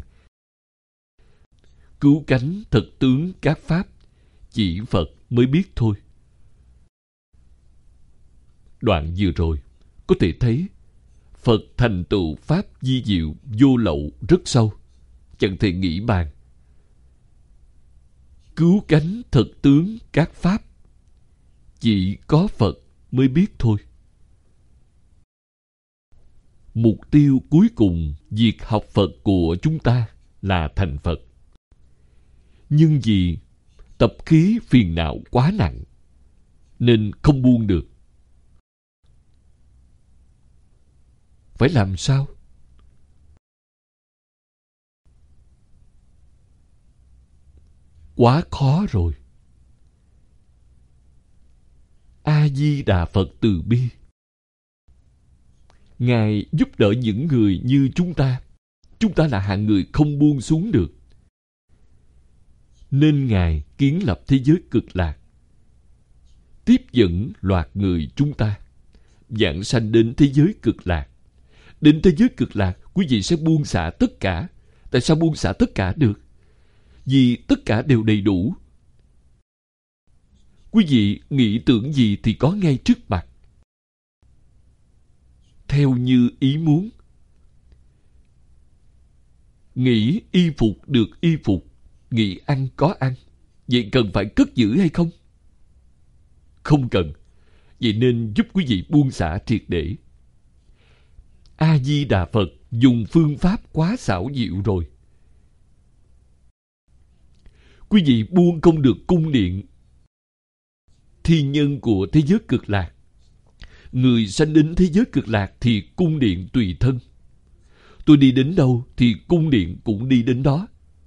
Cứu cánh thật tướng các pháp, chỉ Phật mới biết thôi. Đoạn vừa rồi có thể thấy Phật thành tựu pháp vi diệu vô lậu rất sâu, chẳng thể nghĩ bàn. Cứu cánh thật tướng các pháp, chỉ có Phật mới biết thôi. Mục tiêu cuối cùng việc học Phật của chúng ta là thành Phật. Nhưng vì tập khí phiền não quá nặng nên không buông được. Phải làm sao? Quá khó rồi. A Di Đà Phật từ bi. Ngài giúp đỡ những người như chúng ta. Chúng ta là hạng người không buông xuống được. Nên Ngài kiến lập thế giới cực lạc, tiếp dẫn loạt người chúng ta vãng sanh đến thế giới cực lạc. Đến thế giới cực lạc, quý vị sẽ buông xả tất cả. Tại sao buông xả tất cả được? Vì tất cả đều đầy đủ. Quý vị nghĩ tưởng gì thì có ngay trước mặt, theo như ý muốn. Nghĩ y phục được y phục, nghĩ ăn có ăn. Vậy cần phải cất giữ hay không? Không cần. Vậy nên giúp quý vị buông xả triệt để. A Di Đà Phật dùng phương pháp quá xảo diệu rồi. Quý vị buông không được cung điện thiên nhân của thế giới cực lạc. Người sanh đến thế giới cực lạc thì cung điện tùy thân. Tôi đi đến đâu thì cung điện cũng đi đến đó.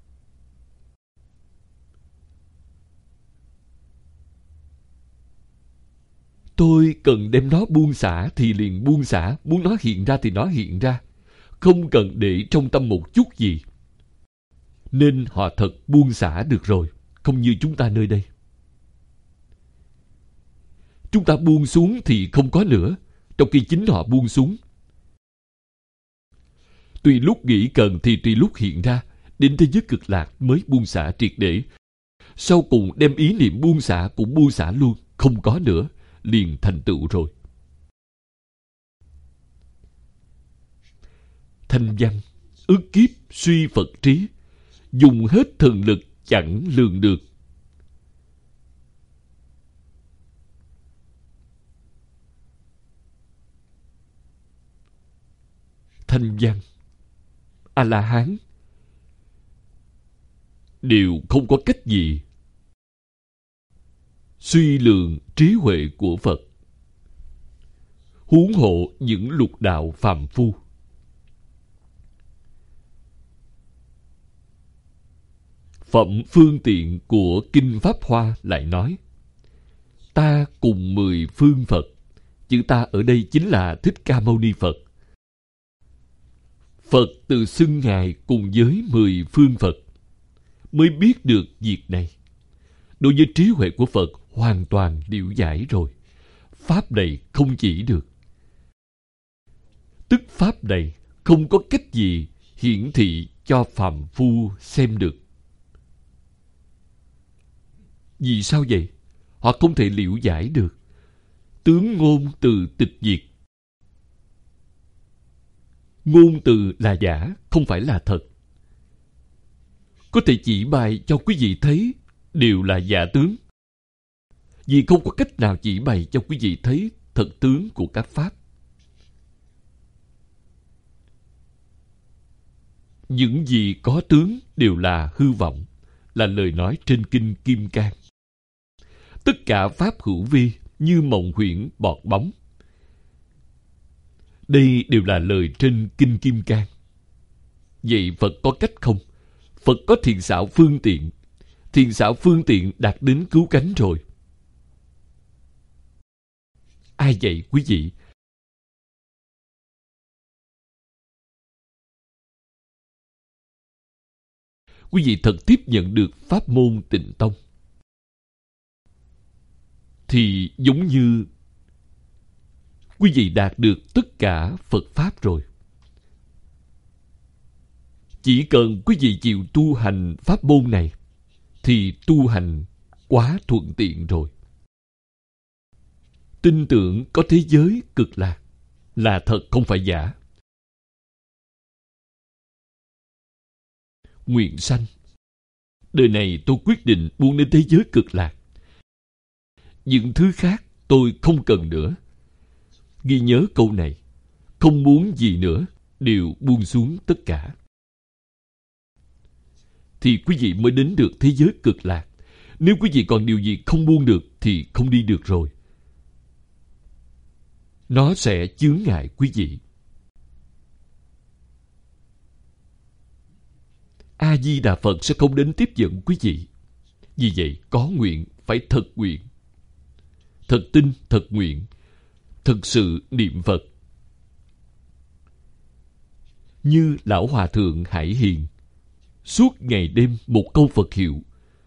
Tôi cần đem nó buông xả thì liền buông xả. Muốn nó hiện ra thì nó hiện ra. Không cần để trong tâm một chút gì. Nên họ thật buông xả được rồi. Không như chúng ta nơi đây. Chúng ta buông xuống thì không có nữa, trong khi chính họ buông xuống. Tùy lúc nghĩ cần thì tùy lúc hiện ra. Đến thế giới cực lạc mới buông xả triệt để. Sau cùng đem ý niệm buông xả cũng buông xả luôn. Không có nữa, liền thành tựu rồi. Thanh văn, ức kiếp suy Phật trí, dùng hết thần lực chẳng lường được. Thanh văn, A-la-hán đều không có cách gì suy lường trí huệ của Phật. Huống hộ những lục đạo phàm phu. Phẩm phương tiện của Kinh Pháp Hoa lại nói, ta cùng 10 phương Phật. Chữ ta ở đây chính là Thích Ca Mâu Ni Phật. Phật từ xưng Ngài cùng với 10 phương Phật mới biết được việc này. Đối với trí huệ của Phật hoàn toàn liễu giải rồi. Pháp này không chỉ được. Tức Pháp này không có cách gì hiển thị cho phàm phu xem được. Vì sao vậy? Họ không thể liễu giải được. Tướng ngôn từ tịch diệt. Ngôn từ là giả, không phải là thật. Có thể chỉ bày cho quý vị thấy đều là giả tướng. Vì không có cách nào chỉ bày cho quý vị thấy thật tướng của các pháp. Những gì có tướng đều là hư vọng, là lời nói trên kinh Kim Cang. Tất cả pháp hữu vi như mộng huyễn bọt bóng. Đây đều là lời trên kinh Kim Cang. Vậy Phật có cách không? Phật có thiện xảo phương tiện. Thiện xảo phương tiện đạt đến cứu cánh rồi. Ai dạy quý vị? Quý vị thật tiếp nhận được pháp môn Tịnh Tông thì giống như quý vị đạt được tất cả Phật Pháp rồi. Chỉ cần quý vị chịu tu hành pháp môn này thì tu hành quá thuận tiện rồi. Tin tưởng có thế giới cực lạc là thật không phải giả. Nguyện sanh, đời này tôi quyết định buông đến thế giới cực lạc. Những thứ khác tôi không cần nữa. Ghi nhớ câu này, không muốn gì nữa, đều buông xuống tất cả. Thì quý vị mới đến được thế giới cực lạc. Nếu quý vị còn điều gì không buông được thì không đi được rồi. Nó sẽ chướng ngại quý vị. A-di-đà Phật sẽ không đến tiếp dẫn quý vị. Vì vậy, có nguyện phải thật nguyện. Thật tin, thật nguyện. Thực sự niệm Phật. Như Lão Hòa Thượng Hải Hiền, suốt ngày đêm một câu Phật hiệu.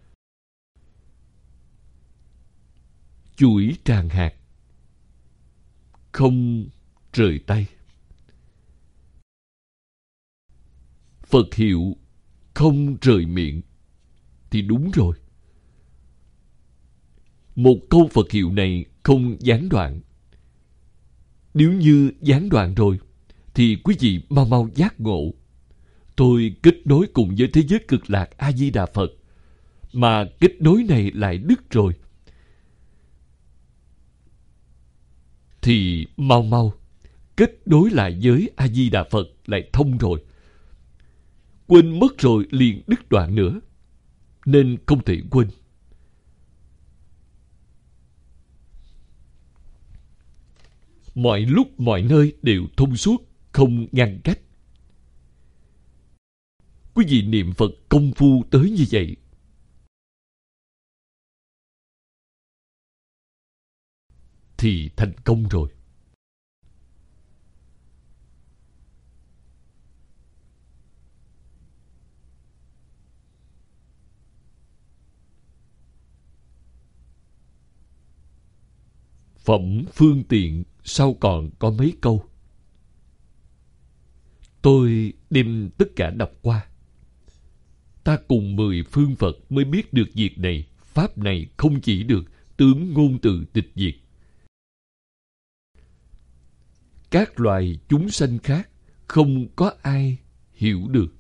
Chuỗi tràng hạt, không rời tay. Phật hiệu không rời miệng thì đúng rồi. Một câu Phật hiệu này không gián đoạn. Nếu như gián đoạn rồi thì quý vị mau mau giác ngộ. Tôi kết nối cùng với thế giới cực lạc A-di-đà Phật, mà kết nối này lại đứt rồi thì mau mau kết nối lại với A-di-đà Phật lại thông rồi. Quên mất rồi liền đứt đoạn nữa, nên không thể quên. Mọi lúc mọi nơi đều thông suốt, không ngăn cách. Quý vị niệm Phật công phu tới như vậy thì thành công rồi. Phẩm phương tiện sau còn có mấy câu. Tôi đem tất cả đọc qua. Ta cùng 10 phương Phật mới biết được việc này. Pháp này không chỉ được, tướng ngôn từ tịch diệt. Các loài chúng sanh khác không có ai hiểu được.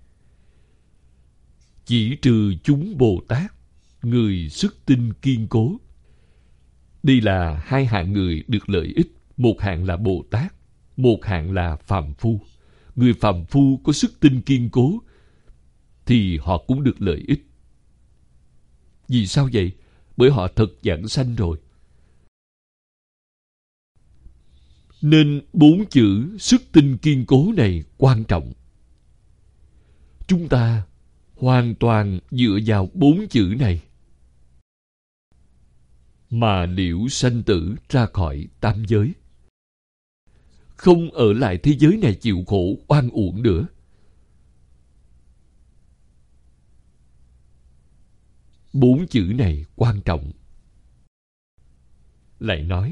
Chỉ trừ chúng Bồ Tát, người sức tinh kiên cố. Đây là hai hạng người được lợi ích. Một hạng là Bồ Tát, một hạng là phàm phu. Người phàm phu có sức tinh kiên cố thì họ cũng được lợi ích. Vì sao vậy? Bởi họ thật giảng sanh rồi. Nên 4 chữ sức tinh kiên cố này quan trọng. Chúng ta hoàn toàn dựa vào 4 chữ này mà liễu sanh tử ra khỏi tam giới. Không ở lại thế giới này chịu khổ oan uổng nữa. Bốn chữ này quan trọng. Lại nói,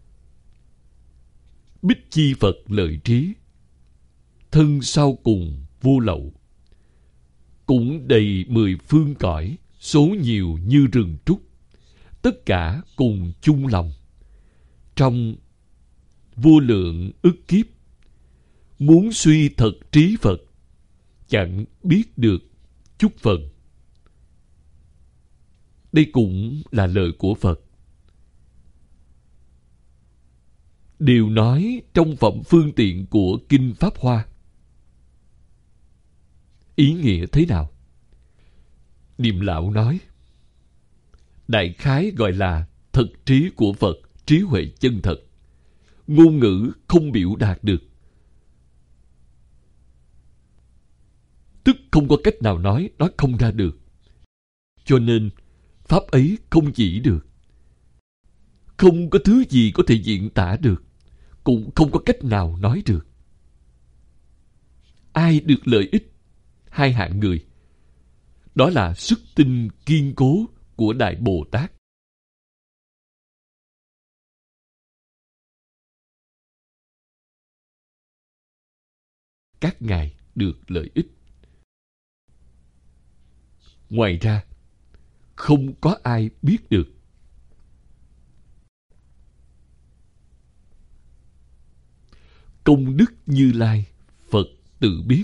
Bích chi Phật lợi trí, thân sau cùng vô lậu. Cũng đầy 10 phương cõi, số nhiều như rừng trúc. Tất cả cùng chung lòng. Trong vô lượng ức kiếp, muốn suy thật trí Phật, chẳng biết được chút phần. Đây cũng là lời của Phật. đều nói trong phẩm phương tiện của Kinh Pháp Hoa. Ý nghĩa thế nào? Niệm Lão nói, đại khái gọi là thật trí của Phật, trí huệ chân thật. Ngôn ngữ không biểu đạt được. Tức không có cách nào nói không ra được. Cho nên, Pháp ấy không chỉ được. Không có thứ gì có thể diễn tả được, cũng không có cách nào nói được. Ai được lợi ích? Hai hạng người. Đó là sức tin kiên cố của Đại Bồ Tát. Các ngài được lợi ích. Ngoài ra, không có ai biết được. Công đức Như Lai, Phật tự biết.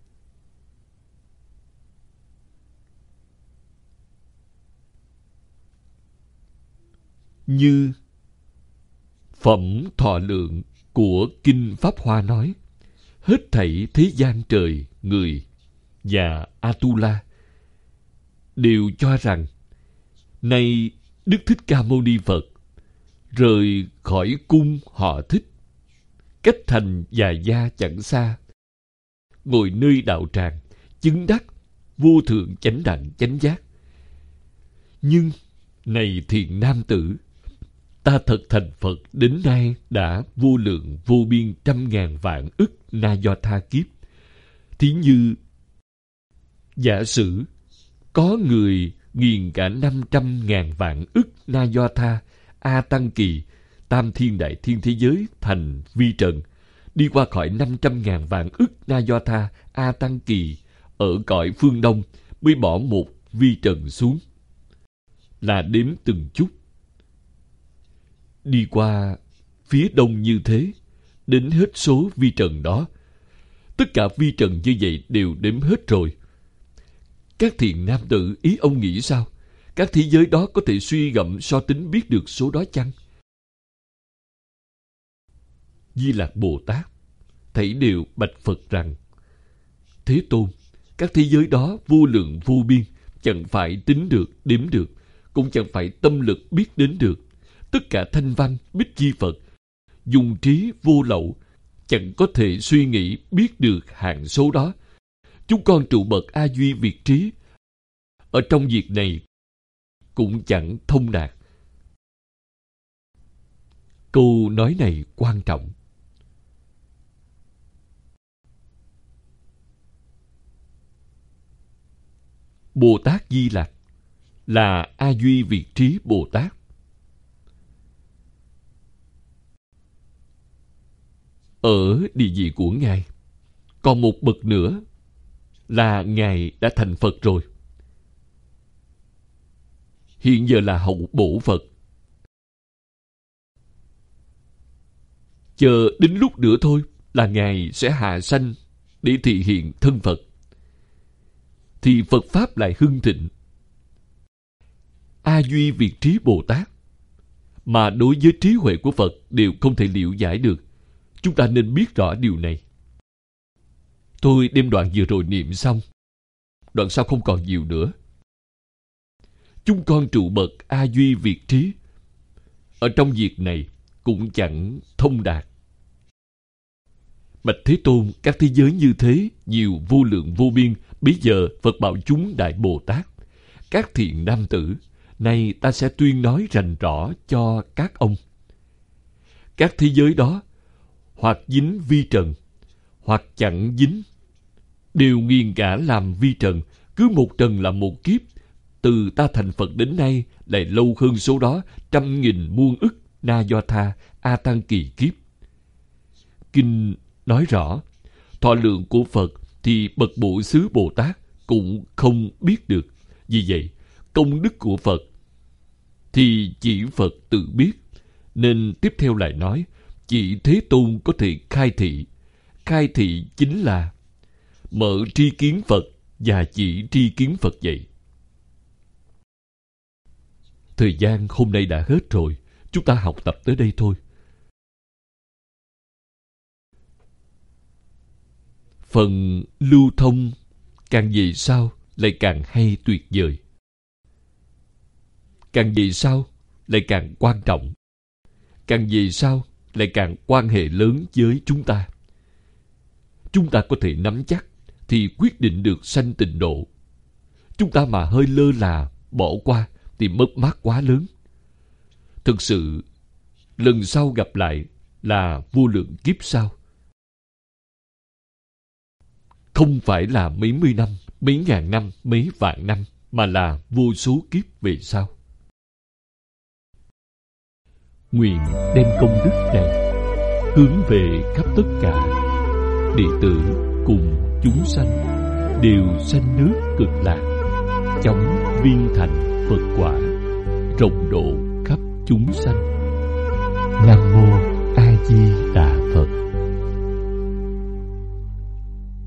Như phẩm thọ lượng của Kinh Pháp Hoa nói, hết thảy thế gian trời, người và Atula đều cho rằng nay Đức Thích Ca Mâu Ni Phật rời khỏi cung họ Thích, cách thành Già Gia chẳng xa, ngồi nơi đạo tràng, chứng đắc vô thượng chánh đẳng chánh giác. Nhưng này thiện nam tử, ta thật thành Phật đến nay đã vô lượng vô biên trăm ngàn vạn ức na do tha kiếp. Thí như giả sử có người nghiền cả 500.000 vạn ức na do tha A Tăng Kỳ, tam thiên đại thiên thế giới thành vi trần, đi qua khỏi 500.000 vạn ức na do tha A Tăng Kỳ ở cõi phương Đông, mới bỏ một vi trần xuống, là đếm từng chút. Đi qua phía đông như thế, đến hết số vi trần đó. Tất cả vi trần như vậy đều đếm hết rồi. Các thiện nam tử, ý ông nghĩ sao? Các thế giới đó có thể suy gẫm so tính biết được số đó chăng? Di Lạc Bồ Tát thảy đều bạch Phật rằng, Thế Tôn, các thế giới đó vô lượng vô biên, chẳng phải tính được, đếm được, cũng chẳng phải tâm lực biết đến được. Tất cả thanh văn bích chi Phật, dùng trí vô lậu, chẳng có thể suy nghĩ biết được hạng số đó. Chúng con trụ bậc A Duy Việt trí, ở trong việc này cũng chẳng thông đạt. Câu nói này quan trọng. Bồ Tát Di Lặc là A Duy Việt trí Bồ Tát. Ở địa vị của Ngài, còn một bậc nữa là Ngài đã thành Phật rồi. Hiện giờ là hậu bổ Phật. Chờ đến lúc nữa thôi là Ngài sẽ hạ sanh để thị hiện thân Phật. Thì Phật Pháp lại hưng thịnh. A Duy Việt trí Bồ Tát mà đối với trí huệ của Phật đều không thể liệu giải được. Chúng ta nên biết rõ điều này. Tôi đem đoạn vừa rồi niệm xong. Đoạn sau không còn nhiều nữa. Chúng con trụ bậc A Duy Việt trí, ở trong việc này cũng chẳng thông đạt. Bạch Thế Tôn, các thế giới như thế, nhiều vô lượng vô biên. Bây giờ Phật bảo chúng Đại Bồ Tát, các thiện nam tử, nay ta sẽ tuyên nói rành rõ cho các ông. Các thế giới đó, hoặc dính vi trần, hoặc chẳng dính, đều nghiền cả làm vi trần. Cứ một trần là một kiếp. Từ ta thành Phật đến nay lại lâu hơn số đó 100.000 muôn ức na do tha A Tăng Kỳ kiếp. Kinh nói rõ, thọ lượng của Phật thì bậc Bộ Xứ Bồ Tát cũng không biết được. Vì vậy, công đức của Phật thì chỉ Phật tự biết. Nên tiếp theo lại nói, chỉ Thế Tôn có thể khai thị. Khai thị chính là mở tri kiến Phật và chỉ tri kiến Phật vậy. Thời gian hôm nay đã hết rồi. Chúng ta học tập tới đây thôi. phần lưu thông càng về sau lại càng hay tuyệt vời. Càng về sau lại càng quan trọng. Càng về sau lại càng quan hệ lớn với chúng ta. Chúng ta có thể nắm chắc thì quyết định được sanh tịnh độ. Chúng ta mà hơi lơ là, bỏ qua thì mất mát quá lớn. Thực sự, lần sau gặp lại là vô lượng kiếp sau. Không phải là mấy mươi năm, mấy ngàn năm, mấy vạn năm, mà là vô số kiếp về sau. Nguyện đem công đức này hướng về khắp tất cả đệ tử cùng chúng sanh đều sanh nước Cực Lạc, chóng viên thành Phật quả, rộng độ khắp chúng sanh. Nam mô